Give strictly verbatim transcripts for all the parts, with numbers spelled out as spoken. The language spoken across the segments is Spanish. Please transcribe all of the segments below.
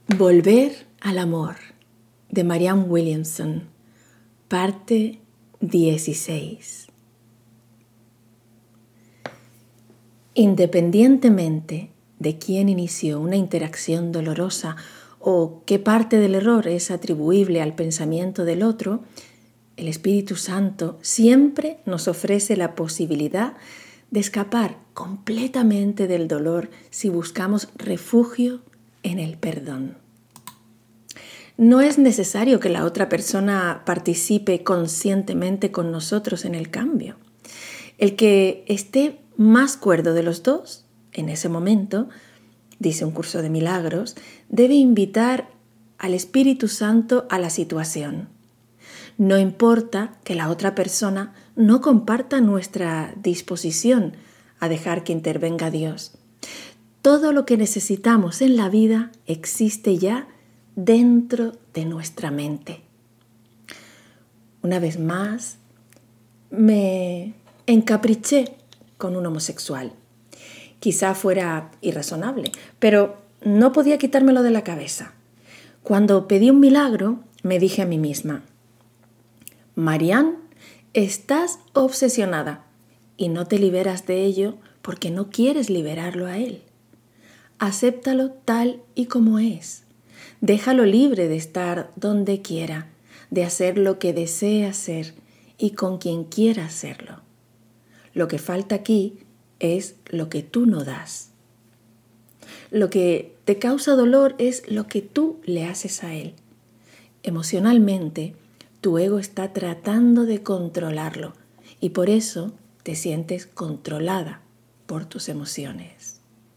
Volver al amor, de Marianne Williamson, parte dieciséis. Independientemente de quién inició una interacción dolorosa o qué parte del error es atribuible al pensamiento del otro, el Espíritu Santo siempre nos ofrece la posibilidad de escapar completamente del dolor si buscamos refugio en el perdón. No es necesario que la otra persona participe conscientemente con nosotros en el cambio. El que esté más cuerdo de los dos, en ese momento, dice un curso de milagros, debe invitar al Espíritu Santo a la situación. No importa que la otra persona no comparta nuestra disposición a dejar que intervenga Dios. Todo lo que necesitamos en la vida existe ya dentro de nuestra mente. Una vez más, me encapriché con un homosexual. Quizá fuera irrazonable, pero no podía quitármelo de la cabeza. Cuando pedí un milagro, me dije a mí misma: Marianne, estás obsesionada y no te liberas de ello porque no quieres liberarlo a él. Acéptalo tal y como es. Déjalo libre de estar donde quiera, de hacer lo que desee hacer y con quien quiera hacerlo. Lo que falta aquí es lo que tú no das. Lo que te causa dolor es lo que tú le haces a él. Emocionalmente, tu ego está tratando de controlarlo y por eso te sientes controlada por tus emociones.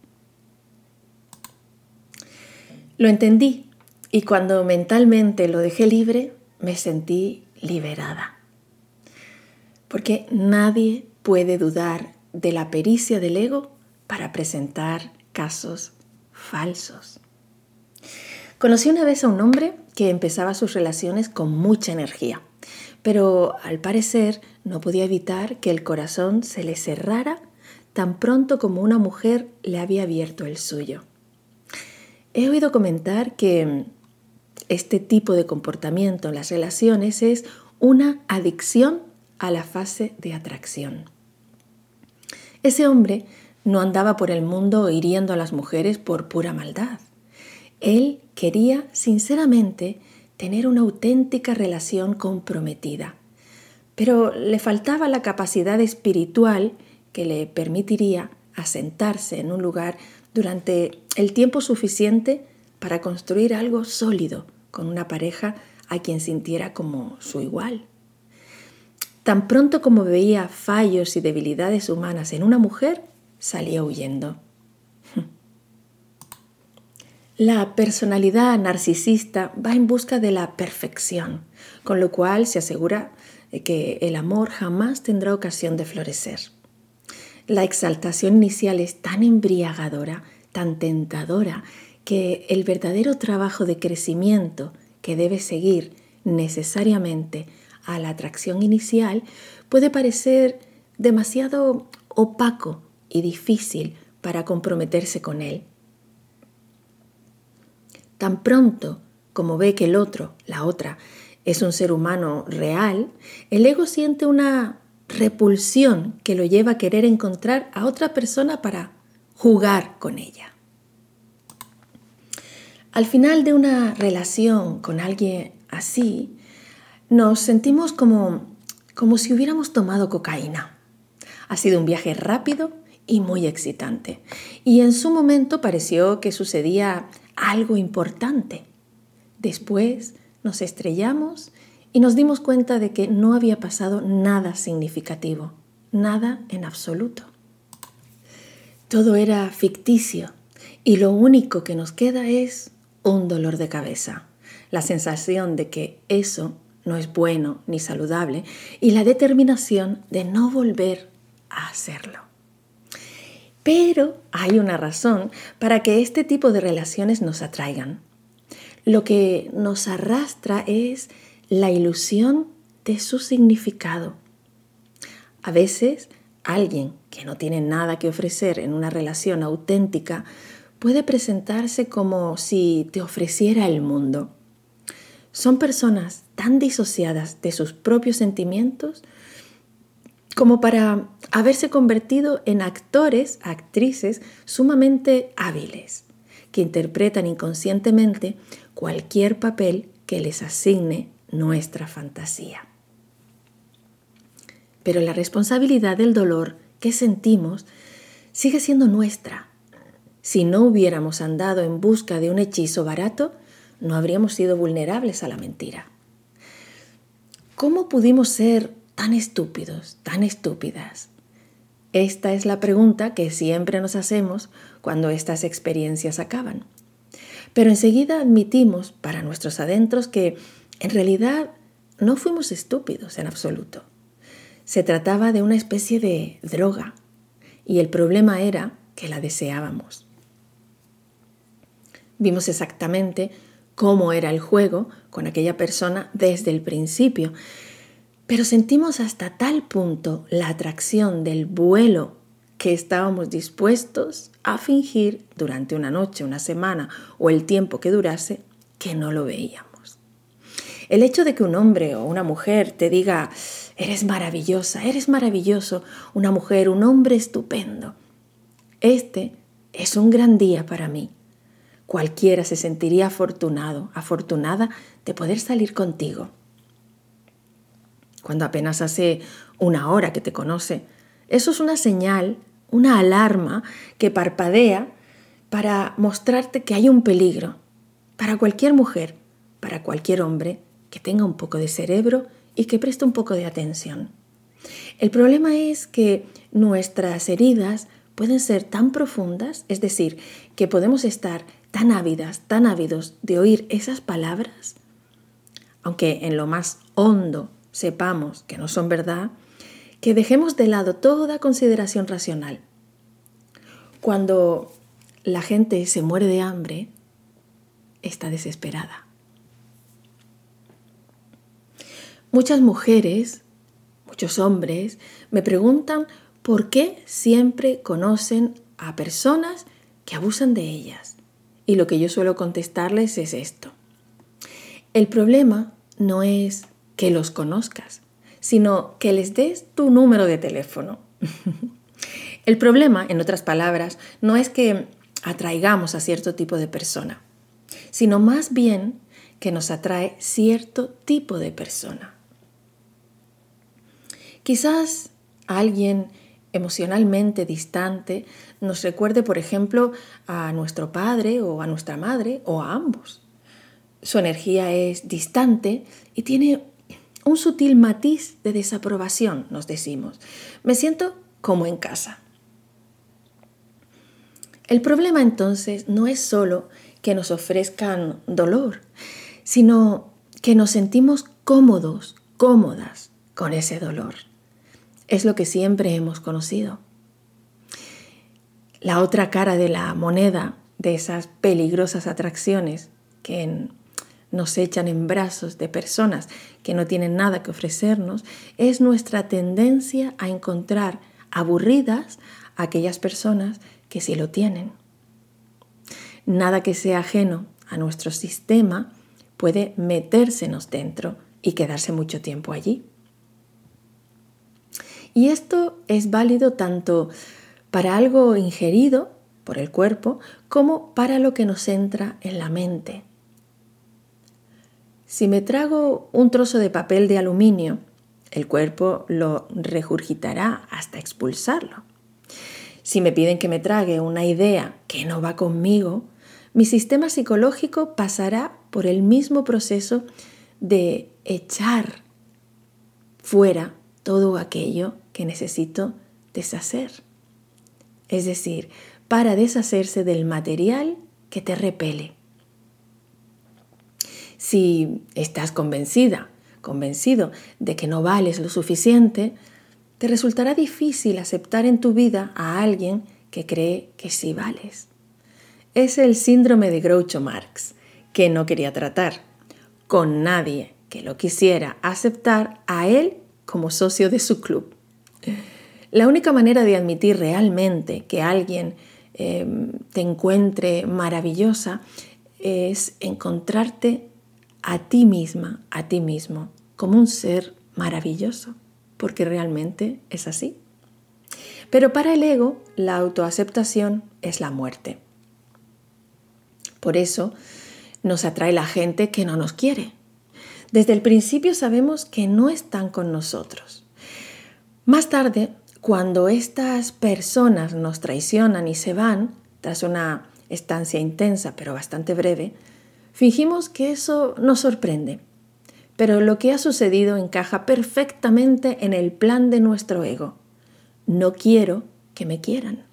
Lo entendí y cuando mentalmente lo dejé libre, me sentí liberada. Porque nadie puede dudar de la pericia del ego para presentar casos falsos. Conocí una vez a un hombre que empezaba sus relaciones con mucha energía, pero al parecer no podía evitar que el corazón se le cerrara tan pronto como una mujer le había abierto el suyo. He oído comentar que este tipo de comportamiento en las relaciones es una adicción a la fase de atracción. Ese hombre no andaba por el mundo hiriendo a las mujeres por pura maldad. Él quería sinceramente tener una auténtica relación comprometida, pero le faltaba la capacidad espiritual que le permitiría asentarse en un lugar durante el tiempo suficiente para construir algo sólido con una pareja a quien sintiera como su igual. Tan pronto como veía fallos y debilidades humanas en una mujer, salía huyendo. La personalidad narcisista va en busca de la perfección, con lo cual se asegura que el amor jamás tendrá ocasión de florecer. La exaltación inicial es tan embriagadora, tan tentadora, que el verdadero trabajo de crecimiento que debe seguir necesariamente a la atracción inicial puede parecer demasiado opaco y difícil para comprometerse con él. Tan pronto como ve que el otro, la otra, es un ser humano real, el ego siente una repulsión que lo lleva a querer encontrar a otra persona para jugar con ella. Al final de una relación con alguien así, nos sentimos como, como si hubiéramos tomado cocaína. Ha sido un viaje rápido y muy excitante. Y en su momento pareció que sucedía algo importante. Después nos estrellamos y nos dimos cuenta de que no había pasado nada significativo, nada en absoluto. Todo era ficticio y lo único que nos queda es un dolor de cabeza, la sensación de que eso no es bueno ni saludable y la determinación de no volver a hacerlo. Pero hay una razón para que este tipo de relaciones nos atraigan. Lo que nos arrastra es la ilusión de su significado. A veces, alguien que no tiene nada que ofrecer en una relación auténtica puede presentarse como si te ofreciera el mundo. Son personas tan disociadas de sus propios sentimientos como para haberse convertido en actores, actrices sumamente hábiles, que interpretan inconscientemente cualquier papel que les asigne nuestra fantasía. Pero la responsabilidad del dolor que sentimos sigue siendo nuestra. Si no hubiéramos andado en busca de un hechizo barato, no habríamos sido vulnerables a la mentira. ¿Cómo pudimos ser tan estúpidos, tan estúpidas? Esta es la pregunta que siempre nos hacemos cuando estas experiencias acaban. Pero enseguida admitimos para nuestros adentros que en realidad no fuimos estúpidos en absoluto. Se trataba de una especie de droga y el problema era que la deseábamos. Vimos exactamente cómo era el juego con aquella persona desde el principio, pero sentimos hasta tal punto la atracción del vuelo que estábamos dispuestos a fingir durante una noche, una semana o el tiempo que durase, que no lo veíamos. El hecho de que un hombre o una mujer te diga: eres maravillosa, eres maravilloso, una mujer, un hombre estupendo. Este es un gran día para mí. Cualquiera se sentiría afortunado, afortunada de poder salir contigo. Cuando apenas hace una hora que te conoce, eso es una señal, una alarma que parpadea para mostrarte que hay un peligro para cualquier mujer, para cualquier hombre que tenga un poco de cerebro y que preste un poco de atención. El problema es que nuestras heridas pueden ser tan profundas, es decir, que podemos estar tan ávidas, tan ávidos de oír esas palabras, aunque en lo más hondo sepamos que no son verdad, que dejemos de lado toda consideración racional. Cuando la gente se muere de hambre, está desesperada. Muchas mujeres, muchos hombres, me preguntan por qué siempre conocen a personas que abusan de ellas. Y lo que yo suelo contestarles es esto. El problema no es que los conozcas, sino que les des tu número de teléfono. El problema, en otras palabras, no es que atraigamos a cierto tipo de persona, sino más bien que nos atrae cierto tipo de persona. Quizás alguien emocionalmente distante nos recuerde, por ejemplo, a nuestro padre o a nuestra madre o a ambos. Su energía es distante y tiene un sutil matiz de desaprobación, nos decimos. Me siento como en casa. El problema entonces no es solo que nos ofrezcan dolor, sino que nos sentimos cómodos, cómodas con ese dolor. Es lo que siempre hemos conocido. La otra cara de la moneda de esas peligrosas atracciones que nos echan en brazos de personas que no tienen nada que ofrecernos es nuestra tendencia a encontrar aburridas a aquellas personas que sí lo tienen. Nada que sea ajeno a nuestro sistema puede metérsenos dentro y quedarse mucho tiempo allí. Y esto es válido tanto para algo ingerido por el cuerpo como para lo que nos entra en la mente. Si me trago un trozo de papel de aluminio, el cuerpo lo regurgitará hasta expulsarlo. Si me piden que me trague una idea que no va conmigo, mi sistema psicológico pasará por el mismo proceso de echar fuera todo aquello que necesito deshacer. Es decir, para deshacerse del material que te repele. Si estás convencida, convencido de que no vales lo suficiente, te resultará difícil aceptar en tu vida a alguien que cree que sí vales. Es el síndrome de Groucho Marx, que no quería tratar con nadie que lo quisiera aceptar a él como socio de su club. La única manera de admitir realmente que alguien eh, te encuentre maravillosa, es encontrarte a ti misma, a ti mismo, como un ser maravilloso, porque realmente es así. Pero para el ego, la autoaceptación es la muerte. Por eso nos atrae la gente que no nos quiere. Desde el principio sabemos que no están con nosotros. Más tarde, cuando estas personas nos traicionan y se van, tras una estancia intensa pero bastante breve, fingimos que eso nos sorprende. Pero lo que ha sucedido encaja perfectamente en el plan de nuestro ego. No quiero que me quieran.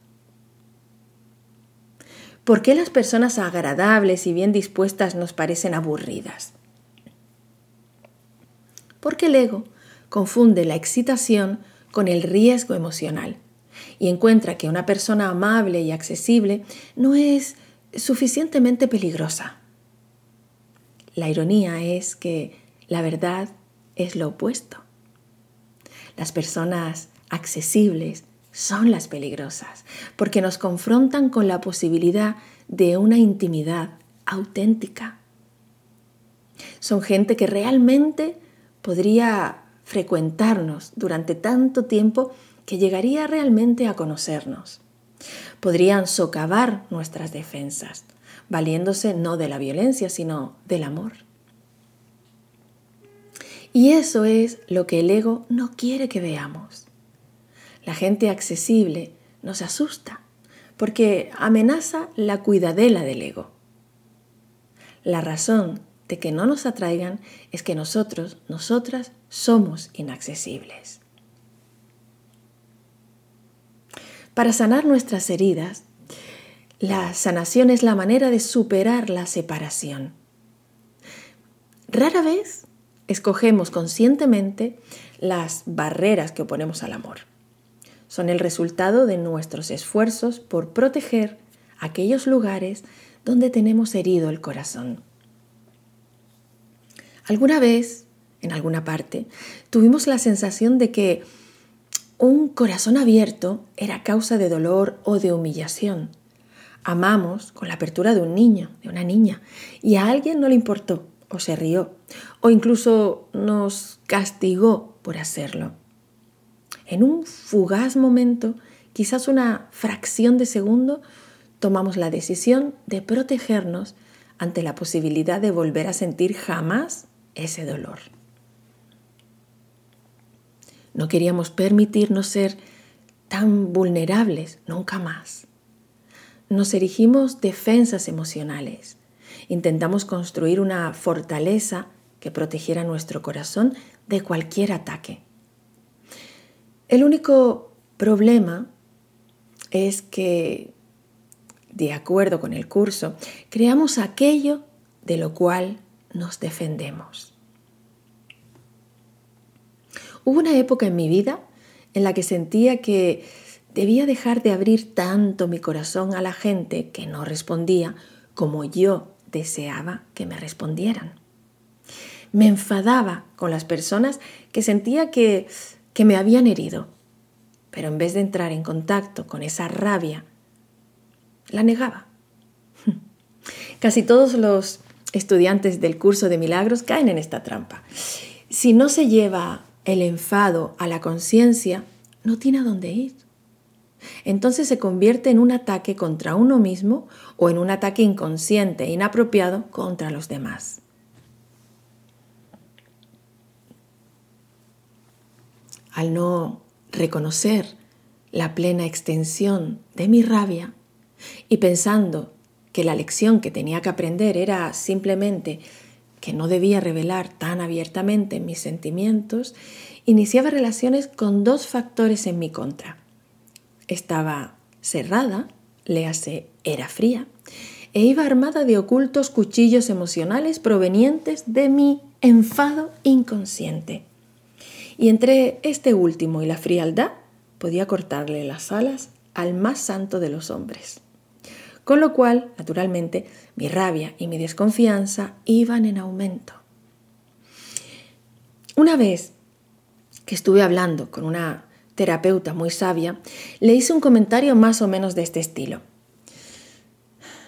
¿Por qué las personas agradables y bien dispuestas nos parecen aburridas? Porque el ego confunde la excitación con el riesgo emocional y encuentra que una persona amable y accesible no es suficientemente peligrosa. La ironía es que la verdad es lo opuesto. Las personas accesibles son las peligrosas porque nos confrontan con la posibilidad de una intimidad auténtica. Son gente que realmente podría frecuentarnos durante tanto tiempo que llegaría realmente a conocernos. Podrían socavar nuestras defensas, valiéndose no de la violencia, sino del amor. Y eso es lo que el ego no quiere que veamos. La gente accesible nos asusta porque amenaza la cuidadela del ego. La razón de que no nos atraigan es que nosotros, nosotras, somos inaccesibles. Para sanar nuestras heridas, la sanación es la manera de superar la separación. Rara vez escogemos conscientemente las barreras que oponemos al amor. Son el resultado de nuestros esfuerzos por proteger aquellos lugares donde tenemos herido el corazón. Alguna vez, en alguna parte, tuvimos la sensación de que un corazón abierto era causa de dolor o de humillación. Amamos con la apertura de un niño, de una niña, y a alguien no le importó, o se rió, o incluso nos castigó por hacerlo. En un fugaz momento, quizás una fracción de segundo, tomamos la decisión de protegernos ante la posibilidad de volver a sentir jamás ese dolor. No queríamos permitirnos ser tan vulnerables nunca más. Nos erigimos defensas emocionales. Intentamos construir una fortaleza que protegiera nuestro corazón de cualquier ataque. El único problema es que, de acuerdo con el curso, creamos aquello de lo cual nos defendemos. Hubo una época en mi vida en la que sentía que debía dejar de abrir tanto mi corazón a la gente que no respondía como yo deseaba que me respondieran. Me enfadaba con las personas que sentía que, que me habían herido, pero en vez de entrar en contacto con esa rabia, la negaba. Casi todos los estudiantes del curso de milagros caen en esta trampa. Si no se lleva el enfado a la conciencia, no tiene a dónde ir. Entonces se convierte en un ataque contra uno mismo o en un ataque inconsciente e inapropiado contra los demás. Al no reconocer la plena extensión de mi rabia y pensando que la lección que tenía que aprender era simplemente que no debía revelar tan abiertamente mis sentimientos, iniciaba relaciones con dos factores en mi contra. Estaba cerrada, léase, era fría, e iba armada de ocultos cuchillos emocionales provenientes de mi enfado inconsciente. Y entre este último y la frialdad podía cortarle las alas al más santo de los hombres. Con lo cual, naturalmente, mi rabia y mi desconfianza iban en aumento. Una vez que estuve hablando con una terapeuta muy sabia, le hice un comentario más o menos de este estilo.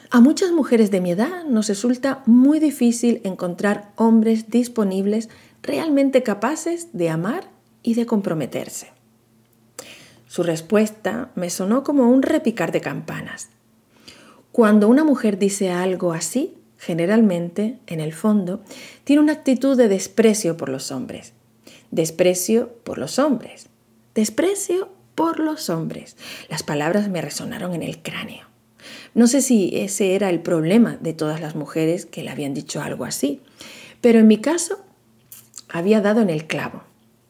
A muchas mujeres de mi edad nos resulta muy difícil encontrar hombres disponibles realmente capaces de amar y de comprometerse. Su respuesta me sonó como un repicar de campanas. Cuando una mujer dice algo así, generalmente, en el fondo, tiene una actitud de desprecio por los hombres. Desprecio por los hombres. Desprecio por los hombres. Las palabras me resonaron en el cráneo. No sé si ese era el problema de todas las mujeres que le habían dicho algo así, pero en mi caso había dado en el clavo.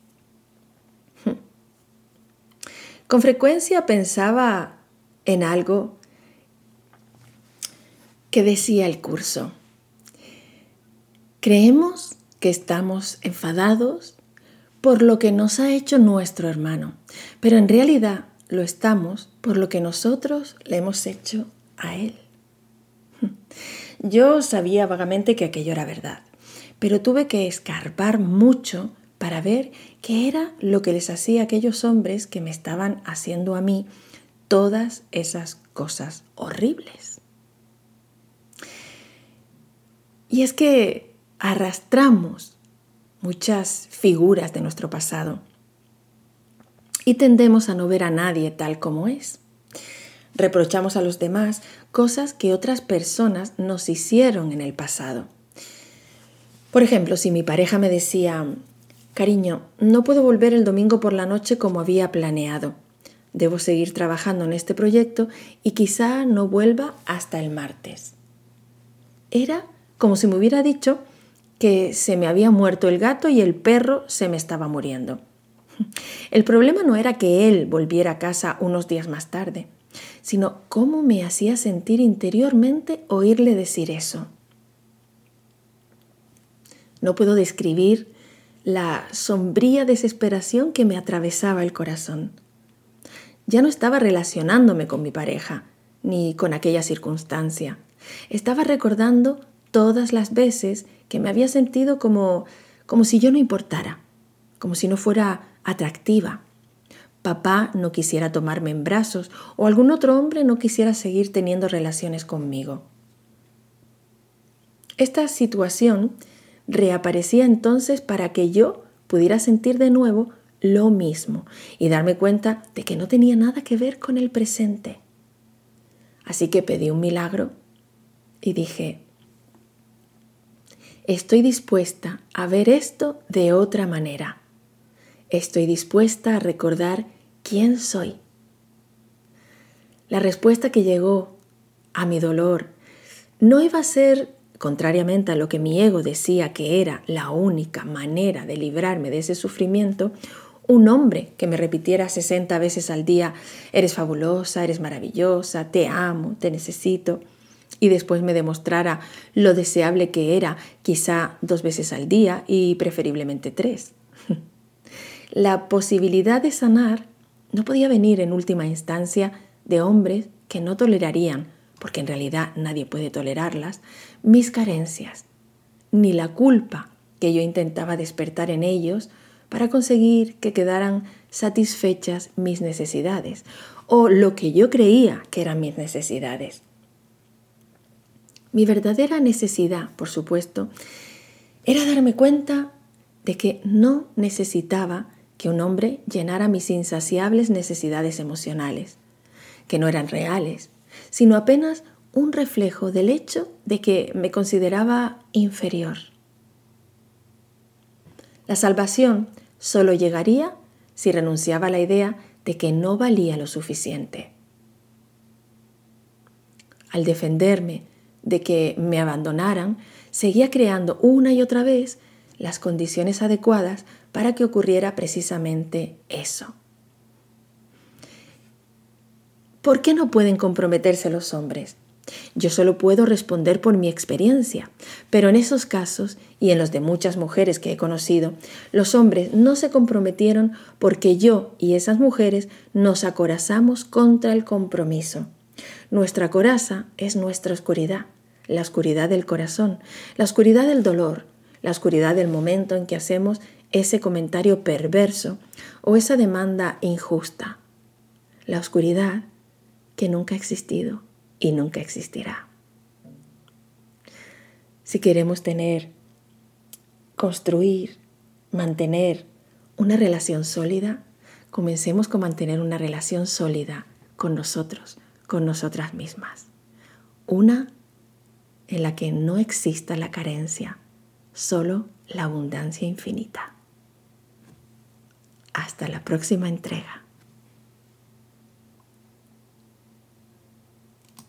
Con frecuencia pensaba en algo que decía el curso. Creemos que estamos enfadados por lo que nos ha hecho nuestro hermano, pero en realidad lo estamos por lo que nosotros le hemos hecho a él. Yo sabía vagamente que aquello era verdad, pero tuve que escarbar mucho para ver qué era lo que les hacía a aquellos hombres que me estaban haciendo a mí todas esas cosas horribles. Y es que arrastramos muchas figuras de nuestro pasado y tendemos a no ver a nadie tal como es. Reprochamos a los demás cosas que otras personas nos hicieron en el pasado. Por ejemplo, si mi pareja me decía, cariño, no puedo volver el domingo por la noche como había planeado. Debo seguir trabajando en este proyecto y quizá no vuelva hasta el martes. Era como si me hubiera dicho que se me había muerto el gato y el perro se me estaba muriendo. El problema no era que él volviera a casa unos días más tarde, sino cómo me hacía sentir interiormente oírle decir eso. No puedo describir la sombría desesperación que me atravesaba el corazón. Ya no estaba relacionándome con mi pareja, ni con aquella circunstancia. Estaba recordando todas las veces que me había sentido como, como si yo no importara, como si no fuera atractiva. Papá no quisiera tomarme en brazos o algún otro hombre no quisiera seguir teniendo relaciones conmigo. Esta situación reaparecía entonces para que yo pudiera sentir de nuevo lo mismo y darme cuenta de que no tenía nada que ver con el presente. Así que pedí un milagro y dije, estoy dispuesta a ver esto de otra manera. Estoy dispuesta a recordar quién soy. La respuesta que llegó a mi dolor no iba a ser, contrariamente a lo que mi ego decía que era la única manera de librarme de ese sufrimiento, un hombre que me repitiera sesenta veces al día, eres fabulosa, eres maravillosa, te amo, te necesito, y después me demostrara lo deseable que era, quizá dos veces al día y preferiblemente tres. La posibilidad de sanar no podía venir en última instancia de hombres que no tolerarían, porque en realidad nadie puede tolerarlas, mis carencias, ni la culpa que yo intentaba despertar en ellos para conseguir que quedaran satisfechas mis necesidades, o lo que yo creía que eran mis necesidades. Mi verdadera necesidad, por supuesto, era darme cuenta de que no necesitaba que un hombre llenara mis insaciables necesidades emocionales, que no eran reales, sino apenas un reflejo del hecho de que me consideraba inferior. La salvación solo llegaría si renunciaba a la idea de que no valía lo suficiente. Al defenderme de que me abandonaran, seguía creando una y otra vez las condiciones adecuadas para que ocurriera precisamente eso. ¿Por qué no pueden comprometerse los hombres? Yo solo puedo responder por mi experiencia, pero en esos casos y en los de muchas mujeres que he conocido, los hombres no se comprometieron porque yo y esas mujeres nos acorazamos contra el compromiso. Nuestra coraza es nuestra oscuridad, la oscuridad del corazón, la oscuridad del dolor, la oscuridad del momento en que hacemos ese comentario perverso o esa demanda injusta. La oscuridad que nunca ha existido y nunca existirá. Si queremos tener, construir, mantener una relación sólida, comencemos con mantener una relación sólida con nosotros, con nosotras mismas. Una en la que no exista la carencia, solo la abundancia infinita. Hasta la próxima entrega.